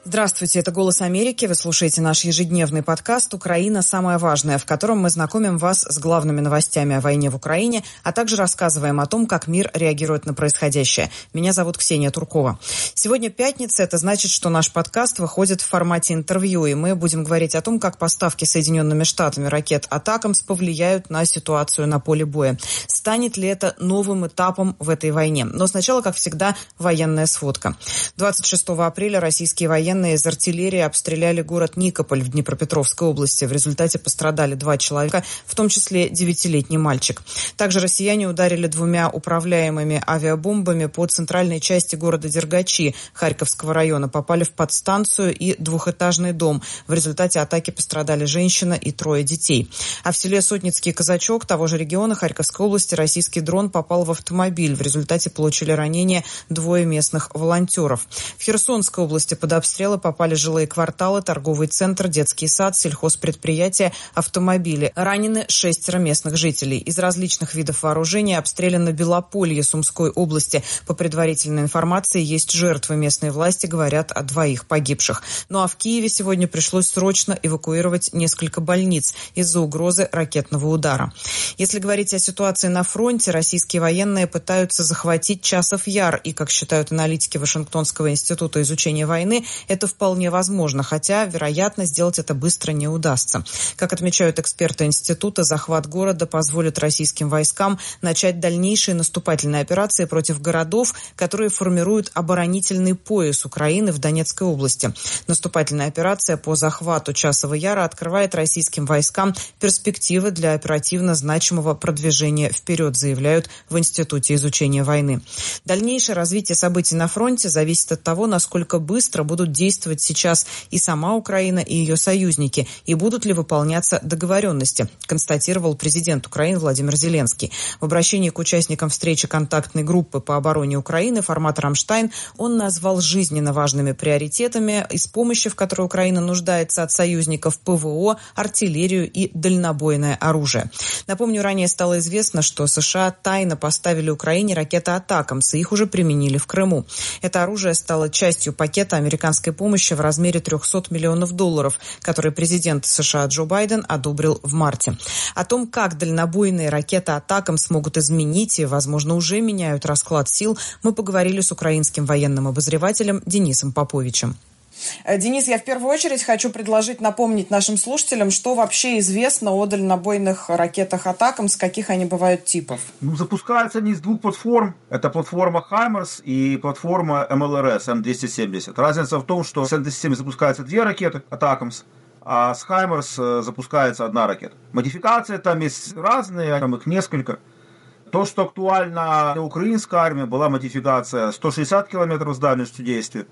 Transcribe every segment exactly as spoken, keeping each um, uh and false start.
Здравствуйте, это «Голос Америки». Вы слушаете наш ежедневный подкаст «Украина. Самое важное», в котором мы знакомим вас с главными новостями о войне в Украине, а также рассказываем о том, как мир реагирует на происходящее. Меня зовут Ксения Туркова. Сегодня пятница, это значит, что наш подкаст выходит в формате интервью, и мы будем говорить о том, как поставки Соединенными Штатами ракет «Атакамс» повлияют на ситуацию на поле боя. Станет ли это новым этапом в этой войне? Но сначала, как всегда, военная сводка. двадцать шестого апреля российские военные из артиллерии обстреляли город Никополь в Днепропетровской области. В результате пострадали два человека, в том числе девятилетний мальчик. Также россияне ударили двумя управляемыми авиабомбами по центральной части города Дергачи Харьковского района. Попали в подстанцию и двухэтажный дом. В результате атаки пострадали женщина и трое детей. А в селе Сотницкий Казачок того же региона Харьковской области российский дрон попал в автомобиль. В результате получили ранения двое местных волонтеров. В Херсонской области под обстрелы попали жилые кварталы, торговый центр, детский сад, сельхозпредприятия, автомобили. Ранены шестеро местных жителей. Из различных видов вооружения обстреляно Белополье Сумской области. По предварительной информации, есть жертвы. Местные власти говорят о двоих погибших. Ну а в Киеве сегодня пришлось срочно эвакуировать несколько больниц из-за угрозы ракетного удара. Если говорить о ситуации на фронте, российские военные пытаются захватить Часов Яр. И, как считают аналитики Вашингтонского института изучения войны, это вполне возможно, хотя, вероятно, сделать это быстро не удастся. Как отмечают эксперты института, захват города позволит российским войскам начать дальнейшие наступательные операции против городов, которые формируют оборонительный пояс Украины в Донецкой области. Наступательная операция по захвату Часова Яра открывает российским войскам перспективы для оперативно значимого продвижения вперед, заявляют в Институте изучения войны. Дальнейшее развитие событий на фронте зависит от того, насколько быстро будут действовать сейчас и сама Украина, и ее союзники, и будут ли выполняться договоренности, констатировал президент Украины Владимир Зеленский. В обращении к участникам встречи контактной группы по обороне Украины формата «Рамштайн» он назвал жизненно важными приоритетами, из помощи, в которой Украина нуждается от союзников, ПВО, артиллерию и дальнобойное оружие. Напомню, ранее стало известно, что США тайно поставили Украине ракеты «Атакамс», и их уже применили в Крыму. Это оружие стало частью пакета американской помощи в размере триста миллионов долларов, который президент США Джо Байден одобрил в марте. О том, как дальнобойные ракеты «Атакамс» смогут изменить и, возможно, уже меняют расклад сил, мы поговорили с украинским военным обозревателем Денисом Поповичем. Денис, я в первую очередь хочу предложить напомнить нашим слушателям, что вообще известно о дальнобойных ракетах «Атакамс», каких они бывают типов. Ну, запускаются они из двух платформ. Это платформа «Хаймерс» и платформа эм эл эр эс эм двести семьдесят. Разница в том, что с эм двести семьдесят запускаются две ракеты «Атакамс», а с «Хаймерс» запускается одна ракета. Модификации там есть разные, там их несколько. То, что актуально для украинской армии, была модификация сто шестьдесят километров с дальностью действия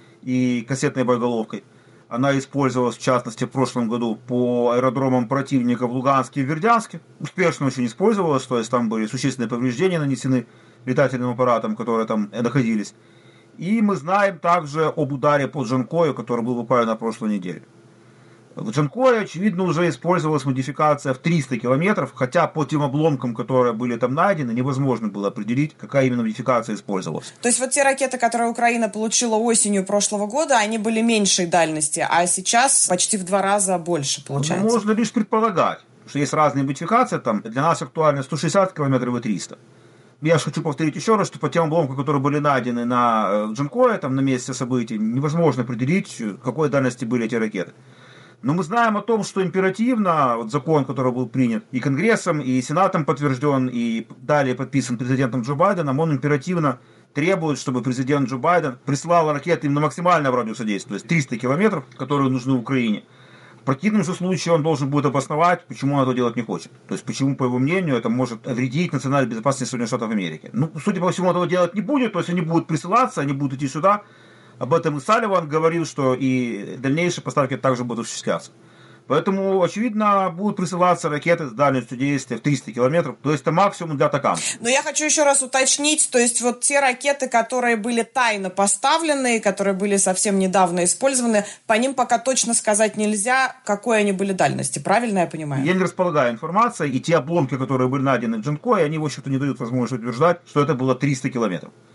и кассетной боеголовкой. Она использовалась, в частности, в прошлом году по аэродромам противника в Луганске и Бердянске. Успешно очень использовалась, то есть там были существенные повреждения нанесены летательным аппаратам, которые там находились. И мы знаем также об ударе по Джанкою, который был буквально на прошлой неделе. В Джанкое, очевидно, уже использовалась модификация в триста километров, хотя по тем обломкам, которые были там найдены, невозможно было определить, какая именно модификация использовалась. То есть вот те ракеты, которые Украина получила осенью прошлого года, они были меньшей дальности, а сейчас почти в два раза больше получается? Ну, можно лишь предполагать, что есть разные модификации, там для нас актуально сто шестьдесят километров и триста. Я же хочу повторить еще раз, что по тем обломкам, которые были найдены на Джанкое, там на месте событий, невозможно определить, какой дальности были эти ракеты. Но мы знаем о том, что императивно вот закон, который был принят и Конгрессом, и Сенатом подтвержден, и далее подписан президентом Джо Байденом, он императивно требует, чтобы президент Джо Байден прислал ракеты на максимальном радиусе действия, то есть триста километров, которые нужны Украине. В противном же случае он должен будет обосновать, почему он этого делать не хочет. То есть почему, по его мнению, это может вредить национальной безопасности Соединенных Штатов Америки. Ну, судя по всему, этого делать не будет, то есть они будут присылаться, они будут идти сюда. Об этом и Салливан говорил, что и дальнейшие поставки также будут осуществляться. Поэтому, очевидно, будут присылаться ракеты с дальностью действия в триста километров, то есть это максимум для «Атакамс». Но я хочу еще раз уточнить, то есть вот те ракеты, которые были тайно поставлены, которые были совсем недавно использованы, по ним пока точно сказать нельзя, какой они были дальности, правильно я понимаю? Я не располагаю информацией, и те обломки, которые были найдены в Джанкое, они, в общем-то, не дают возможности утверждать, что это было триста километров.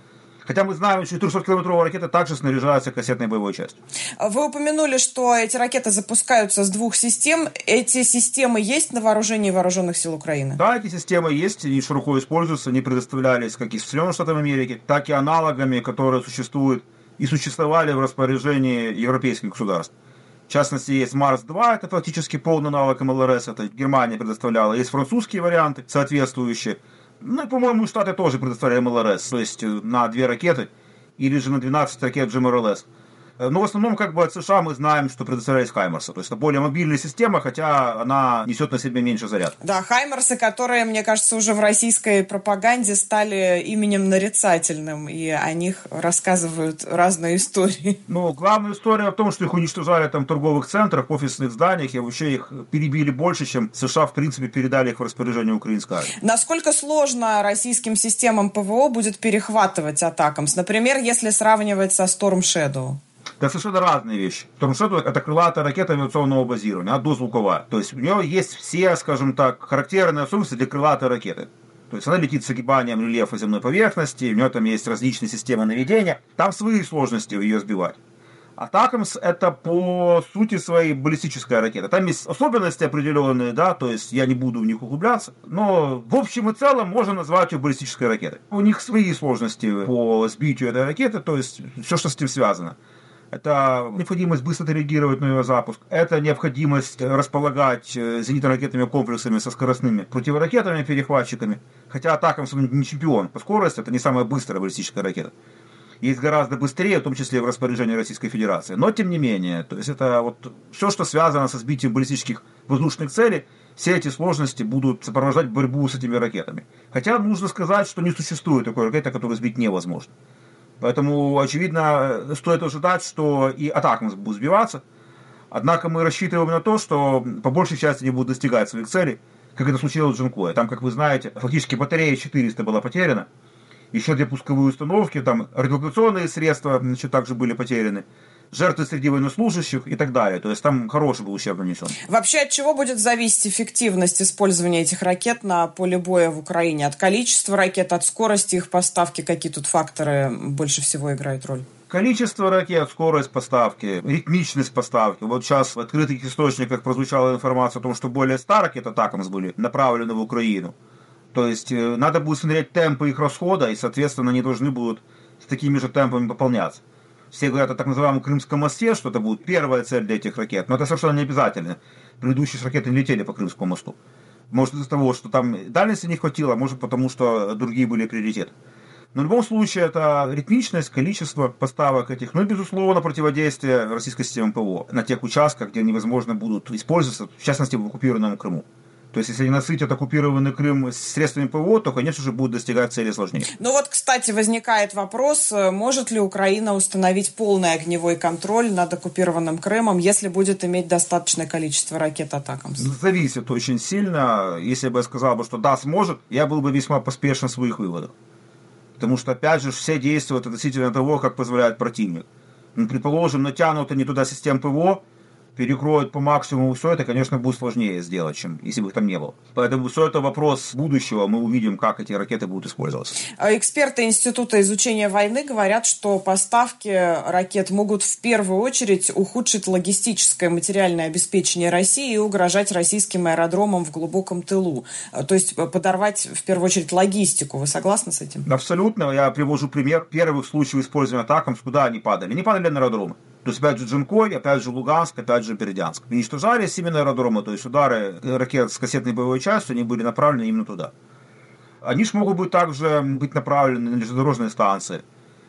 Хотя мы знаем, что трехсоткилометровые ракеты также снаряжаются кассетной боевой частью. Вы упомянули, что эти ракеты запускаются с двух систем. Эти системы есть на вооружении вооруженных сил Украины? Да, эти системы есть, они широко используются, они предоставлялись как из Соединенных Штатов Америки, так и аналогами, которые существуют и существовали в распоряжении европейских государств. В частности, есть Марс-два, это фактически полный аналог эм эл эр эс, это Германия предоставляла. Есть французские варианты, соответствующие. Ну и, по-моему, Штаты тоже предоставляли эм эл эр эс, то есть на две ракеты, или же на двенадцать ракет джи эм эр эл эс. Но в основном, как бы от США мы знаем, что предоставлялись Хаймерсы. То есть это более мобильная система, хотя она несет на себе меньше заряд. Да, Хаймерсы, которые, мне кажется, уже в российской пропаганде стали именем нарицательным, и о них рассказывают разные истории. Ну, главная история в том, что их уничтожали там в торговых центрах, офисных зданиях, и вообще их перебили больше, чем США, в принципе, передали их в распоряжение украинской армии. Насколько сложно российским системам ПВО будет перехватывать атакамс? Например, если сравнивать со Storm Shadow? Это совершенно разные вещи. Storm Shadow — это крылатая ракета авиационного базирования, она дозвуковая. То есть у нее есть все, скажем так, характерные особенности для крылатой ракеты. То есть она летит с огибанием рельефа земной поверхности, у нее там есть различные системы наведения, там свои сложности ее сбивать. Атакамс — это по сути своей баллистическая ракета. Там есть особенности определенные, да, то есть я не буду в них углубляться, но в общем и целом можно назвать ее баллистической ракетой. У них свои сложности по сбитию этой ракеты, то есть все, что с этим связано. Это необходимость быстро реагировать на ее запуск, это необходимость располагать зенитно-ракетными комплексами со скоростными противоракетами, перехватчиками. Хотя Атакамс не чемпион по скорости, это не самая быстрая баллистическая ракета. Есть гораздо быстрее, в том числе в распоряжении Российской Федерации. Но тем не менее, то есть это вот все, что связано со сбитием баллистических воздушных целей, все эти сложности будут сопровождать борьбу с этими ракетами. Хотя нужно сказать, что не существует такой ракеты, которую сбить невозможно. Поэтому, очевидно, стоит ожидать, что и Атакамс будет сбиваться. Однако мы рассчитываем на то, что по большей части они будут достигать своих целей, как это случилось в Джанкое. Там, как вы знаете, фактически батарея четыреста была потеряна. Еще две пусковые установки, там радиолокационные средства, значит, также были потеряны. Жертвы среди военнослужащих и так далее. То есть там хороший был ущерб нанесен. Вообще от чего будет зависеть эффективность использования этих ракет на поле боя в Украине? От количества ракет, от скорости их поставки? Какие тут факторы больше всего играют роль? Количество ракет, скорость поставки, ритмичность поставки. Вот сейчас в открытых источниках прозвучала информация о том, что более ста ракет Атакамс были направлены в Украину. То есть надо будет смотреть темпы их расхода, и, соответственно, они должны будут с такими же темпами пополняться. Все говорят о так называемом Крымском мосте, что это будет первая цель для этих ракет, но это совершенно не обязательно. Предыдущие ракеты не летели по Крымскому мосту. Может, из-за того, что там дальности не хватило, а может, потому что другие были приоритеты. Но в любом случае, это ритмичность, количество поставок этих, ну и, безусловно, противодействие российской системе ПВО на тех участках, где они, возможно, будут использоваться, в частности, в оккупированном Крыму. То есть, если они насытят оккупированный Крым средствами ПВО, то, конечно же, будут достигать цели сложнее. Ну вот, кстати, возникает вопрос, может ли Украина установить полный огневой контроль над оккупированным Крымом, если будет иметь достаточное количество ракет Атакамс? Зависит очень сильно. Если бы я сказал, что да, сможет, я был бы весьма поспешен в своих выводах. Потому что, опять же, все действуют относительно того, как позволяет противник. Ну, предположим, натянуты не туда систем ПВО, перекроют по максимуму все это, конечно, будет сложнее сделать, чем если бы их там не было. Поэтому все это вопрос будущего, мы увидим, как эти ракеты будут использоваться. Эксперты Института изучения войны говорят, что поставки ракет могут в первую очередь ухудшить логистическое материальное обеспечение России и угрожать российским аэродромам в глубоком тылу. То есть подорвать в первую очередь логистику. Вы согласны с этим? Абсолютно. Я привожу пример первых случаев использования Атакамс, куда они падали. Они падали на аэродромы. То есть, опять же, Джанкой, опять же, Луганск, опять же, Бердянск. Уничтожались именно аэродромы, то есть удары ракет с кассетной боевой частью, они были направлены именно туда. Они же могут быть также быть направлены на железнодорожные станции,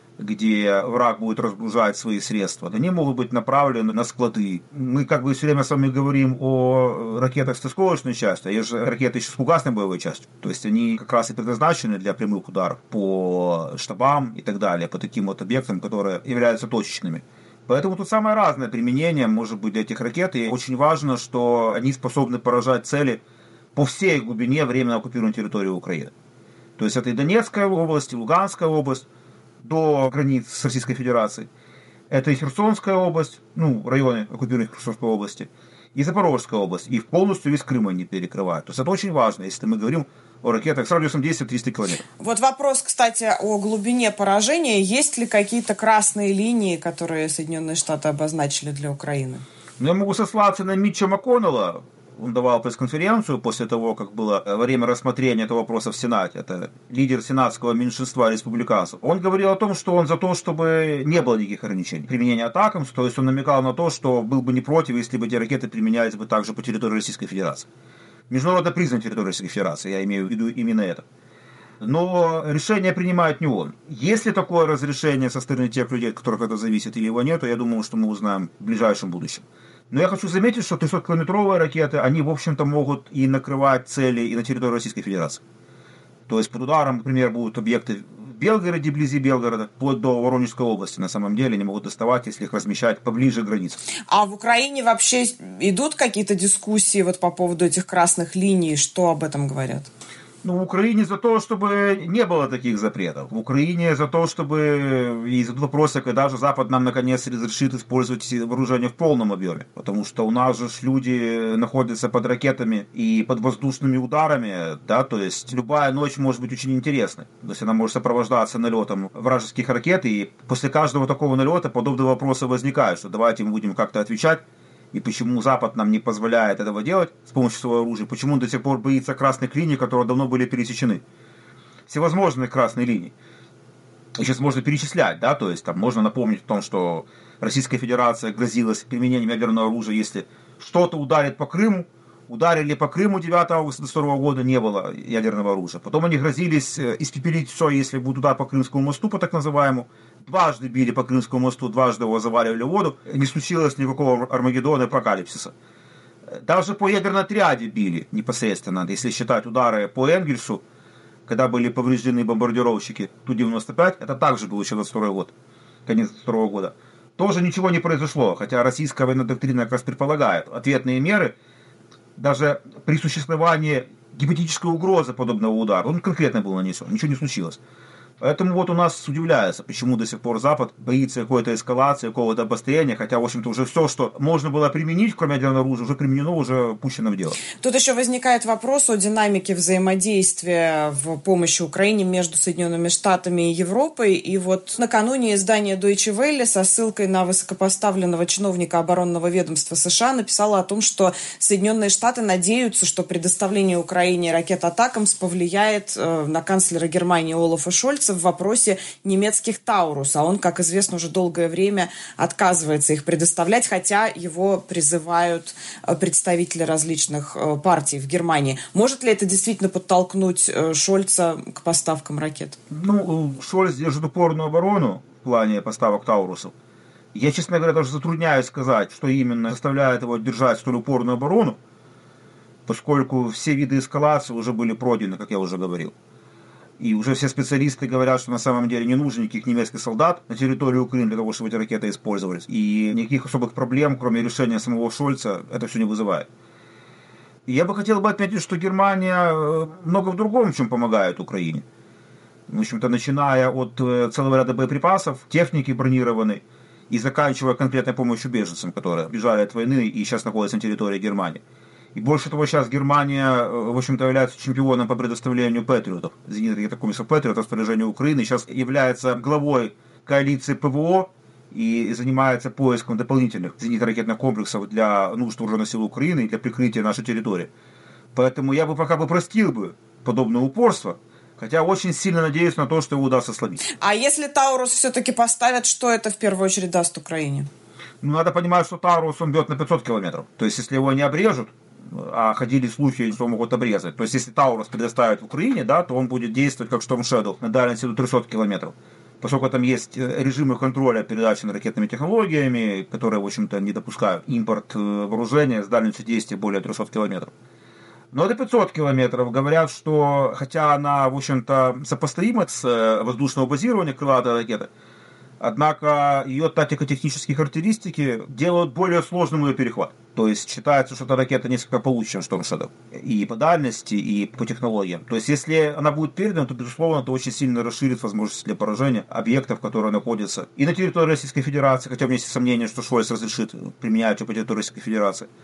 где враг будет разгружать свои средства. Они могут быть направлены на склады. Мы как бы все время с вами говорим о ракетах с осколочной частью, а есть же ракеты еще с фугасной боевой частью. То есть они как раз и предназначены для прямых ударов по штабам и так далее, по таким вот объектам, которые являются точечными. Поэтому тут самое разное применение может быть для этих ракет, и очень важно, что они способны поражать цели по всей глубине временно оккупированной территории Украины. То есть это и Донецкая область, и Луганская область, до границ с Российской Федерацией. Это и Херсонская область, ну, районы оккупированной Херсонской области. и Запорожская область, и полностью весь Крым они перекрывают. То есть это очень важно, если мы говорим о ракетах с радиусом действия триста километров. Вот вопрос, кстати, о глубине поражения. Есть ли какие-то красные линии, которые Соединенные Штаты обозначили для Украины? Ну, я могу сослаться на Митча МакКоннелла. Он давал пресс-конференцию после того, как было время рассмотрения этого вопроса в Сенате. Это лидер сенатского меньшинства республиканцев. Он говорил о том, что он за то, чтобы не было никаких ограничений применения атакам. То есть он намекал на то, что был бы не против, если бы эти ракеты применялись бы также по территории Российской Федерации. Международно признана территория Российской Федерации, я имею в виду именно это. Но решение принимает не он. Есть ли такое разрешение со стороны тех людей, от которых это зависит, или его нет, я думаю, что мы узнаем в ближайшем будущем. Но я хочу заметить, что трехсоткилометровые ракеты, они, в общем-то, могут и накрывать цели и на территории Российской Федерации. То есть под ударом, например, будут объекты в Белгороде, вблизи Белгорода, вплоть до Воронежской области. На самом деле они могут доставать, если их размещать поближе к границе. А в Украине вообще идут какие-то дискуссии вот по поводу этих красных линий? Что об этом говорят? Ну, в Украине за то, чтобы не было таких запретов. В Украине за то, чтобы... И задают вопросы, когда же Запад нам наконец разрешит использовать вооружение в полном объеме. Потому что у нас же люди находятся под ракетами и под воздушными ударами, да, то есть любая ночь может быть очень интересной. То есть она может сопровождаться налетом вражеских ракет, и после каждого такого налета подобные вопросы возникают, что давайте мы будем как-то отвечать. И почему Запад нам не позволяет этого делать с помощью своего оружия? Почему он до сих пор боится красных линий, которые давно были пересечены? Всевозможные красные линии. И сейчас можно перечислять, да, то есть там можно напомнить о том, что Российская Федерация грозилась применением ядерного оружия, если что-то ударит по Крыму. Ударили по Крыму девятого августа две тысячи второго года, не было ядерного оружия. Потом они грозились испепелить все, если будет удар по Крымскому мосту, по так называемому. Дважды били по Крымскому мосту, дважды его заваливали в воду. Не случилось никакого Армагеддона и апокалипсиса. Даже по ядерной триаде били непосредственно, если считать удары по Энгельсу, когда были повреждены бомбардировщики Ту девяносто пять, это также был еще двадцать второй год, конец двадцать второго года. Тоже ничего не произошло, хотя российская военная доктрина как раз предполагает ответные меры, даже при существовании гипотетической угрозы подобного удара, он конкретно был нанесен, ничего не случилось. Поэтому вот у нас удивляется, почему до сих пор Запад боится какой-то эскалации, какого-то обострения, хотя, в общем-то, уже все, что можно было применить, кроме ядерного оружия, уже применено, уже пущено в дело. Тут еще возникает вопрос о динамике взаимодействия в помощи Украине между Соединенными Штатами и Европой. И вот накануне издание Deutsche Welle со ссылкой на высокопоставленного чиновника оборонного ведомства США написало о том, что Соединенные Штаты надеются, что предоставление Украине ракет «Атакамс» повлияет на канцлера Германии Олафа Шольца в вопросе немецких «Таурус», а он, как известно, уже долгое время отказывается их предоставлять, хотя его призывают представители различных партий в Германии. Может ли это действительно подтолкнуть Шольца к поставкам ракет? Ну, Шольц держит упорную оборону в плане поставок «Таурусов». Я, честно говоря, даже затрудняюсь сказать, что именно заставляет его держать столь упорную оборону, поскольку все виды эскалации уже были пройдены, как я уже говорил. И уже все специалисты говорят, что на самом деле не нужно никаких немецких солдат на территории Украины для того, чтобы эти ракеты использовались. И никаких особых проблем, кроме решения самого Шольца, это все не вызывает. И я бы хотел бы отметить, что Германия много в другом чем помогает Украине. В общем-то, начиная от целого ряда боеприпасов, техники бронированной, и заканчивая конкретной помощью беженцам, которые бежали от войны и сейчас находятся на территории Германии. И больше того, сейчас Германия, в общем-то, является чемпионом по предоставлению патриотов. Зенитных ракетокомплексов «Патриот» в распоряжении Украины. Сейчас является главой коалиции ПВО и занимается поиском дополнительных зенитно-ракетных комплексов для нужд вооруженных сил Украины и для прикрытия нашей территории. Поэтому я бы пока бы простил бы подобное упорство, хотя очень сильно надеюсь на то, что его удастся сломить. А если «Таурус» все-таки поставят, что это в первую очередь даст Украине? Ну, надо понимать, что «Таурус» он бьет на пятьсот километров. То есть, если его не обрежут, а ходили слухи, что могут обрезать. То есть, если «Таурус» предоставят в Украине, да, то он будет действовать как «Storm Shadow» на дальности до трехсот километров. Поскольку там есть режимы контроля передачи над ракетными технологиями, которые, в общем-то, не допускают импорт вооружения с дальностью действия более трехсот километров. Но до пятисот километров говорят, что хотя она, в общем-то, сопоставима с воздушного базирования крылатой ракеты, однако ее тактико-технические характеристики делают более сложным ее перехват. То есть считается, что эта ракета несколько получше, чем Storm Shadow. И по дальности, и по технологиям. То есть если она будет передана, то, безусловно, это очень сильно расширит возможности для поражения объектов, которые находятся и на территории Российской Федерации, хотя у меня есть сомнение, что Шольц разрешит применять ее по территории Российской Федерации.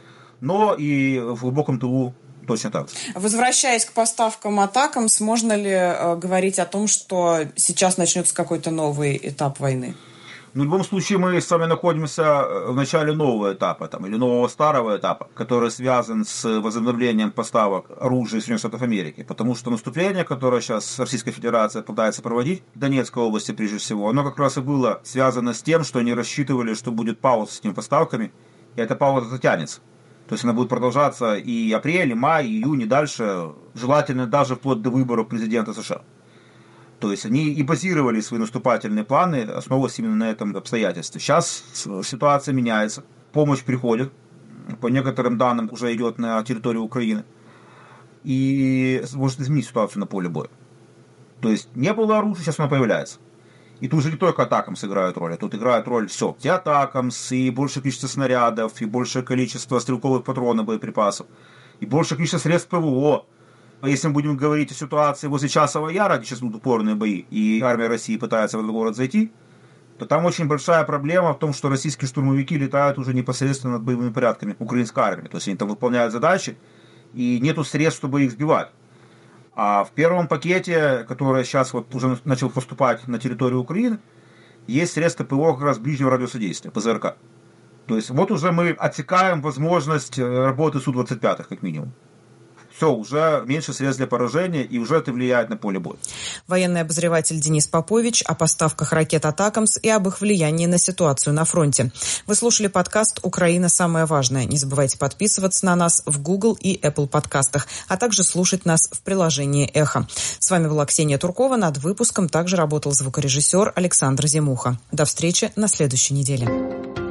но и в глубоком тылу точно так же. Возвращаясь к поставкам «Атакамс», можно ли э, говорить о том, что сейчас начнется какой-то новый этап войны? Ну, в любом случае, мы с вами находимся в начале нового этапа, там, или нового старого этапа, который связан с возобновлением поставок оружия из Соединенных Штатов Америки. Потому что наступление, которое сейчас Российская Федерация пытается проводить, в Донецкой области прежде всего, оно как раз и было связано с тем, что они рассчитывали, что будет пауза с этими поставками, и эта пауза затянется. То есть она будет продолжаться и апрель, и май, и июнь, и дальше, желательно даже вплоть до выборов президента США. То есть они и базировали свои наступательные планы, основываясь именно на этом обстоятельстве. Сейчас ситуация меняется, помощь приходит, по некоторым данным уже идет на территорию Украины, и может изменить ситуацию на поле боя. То есть не было оружия, сейчас оно появляется. И тут же не только «Атакамс» играют роль, а тут играет роль все. И «Атакамс», и большее количество снарядов, и большее количество стрелковых патронов, боеприпасов, и большее количество средств ПВО. Если мы будем говорить о ситуации возле Часового Яра, где сейчас будут упорные бои, и армия России пытается в этот город зайти, то там очень большая проблема в том, что российские штурмовики летают уже непосредственно над боевыми порядками украинской армии. То есть они там выполняют задачи, и нету средств, чтобы их сбивать. А в первом пакете, который сейчас вот уже начал поступать на территорию Украины, есть средства ПВО как раз ближнего радиуса действия, ПЗРК. То есть вот уже мы отсекаем возможность работы Су двадцать пять, как минимум. Все, уже меньше средств для поражения, и уже это влияет на поле боя. Военный обозреватель Денис Попович о поставках ракет «Атакамс» и об их влиянии на ситуацию на фронте. Вы слушали подкаст «Украина. Самое важное». Не забывайте подписываться на нас в Google и Apple подкастах, а также слушать нас в приложении «Эхо». С вами была Ксения Туркова. Над выпуском также работал звукорежиссер Александр Зимуха. До встречи на следующей неделе.